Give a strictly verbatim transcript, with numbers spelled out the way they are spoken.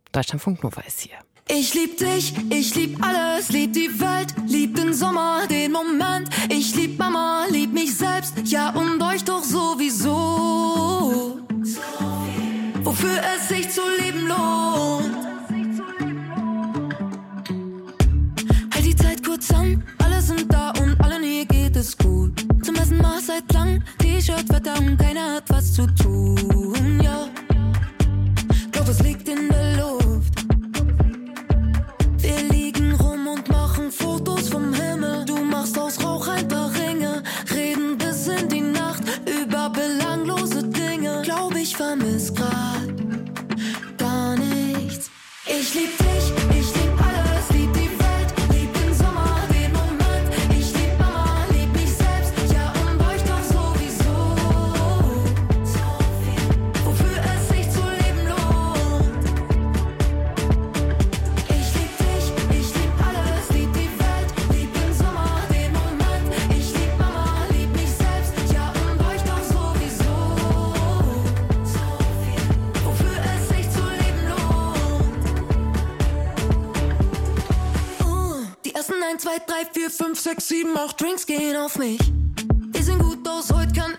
Deutschlandfunk Nova ist hier. Ich lieb dich, ich lieb alles, lieb die Welt, lieb den Sommer, den Moment. Ich lieb Mama, lieb mich selbst, ja und euch doch sowieso. Wofür es sich zu leben lohnt. Halt die Zeit kurz an, alle sind da und allen hier geht es gut. Zum ersten Mal seit lang, T-Shirt, Wetter und keiner hat was zu tun, ja. Glaub, es liegt in der Luft. Wir liegen rum und machen Fotos vom Himmel. Du machst aus Rauch ein paar Ringe, reden bis in die Nacht über belanglose Dinge. Glaub, ich vermiss grad gar nichts. Ich lieb dich, ich lieb alles, lieb die Welt, lieb den Sommer, den Moment. Ich lieb Mama, lieb mich selbst, ja und euch doch sowieso. Wofür es sich zu leben lohnt. Ich lieb dich, ich lieb alles, lieb die Welt, lieb den Sommer, den Moment. Ich lieb Mama, lieb mich selbst, ja und euch doch sowieso. Wofür es sich zu leben lohnt. Uh, die ersten eins, zwei, drei, vier, fünf, sechs, sieben, acht Drinks gehen auf mich. Wir sehen gut aus, heute kann